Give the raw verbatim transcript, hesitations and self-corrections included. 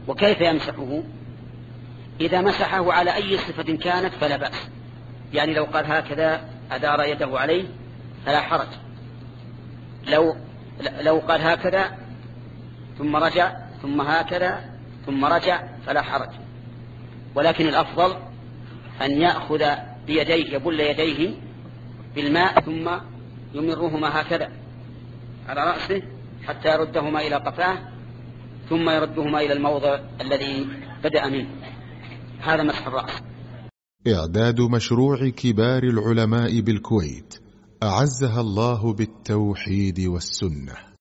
وكيف يمسحه؟ إذا مسحه على أي صفة كانت فلا بأس، يعني لو قال هكذا أدار يده عليه فلا حرج، لو لو قال هكذا ثم رجع ثم هكذا ثم رجع فلا حرج، ولكن الأفضل أن يأخذ بيديه يبل يديه بالماء ثم يمرهما هكذا على رأسه حتى يردهما إلى قفاه ثم يردهما إلى الموضع الذي بدأ منه. هذا مسح الرأس. إعداد مشروع كبار العلماء بالكويت أعزها الله بالتوحيد والسنة.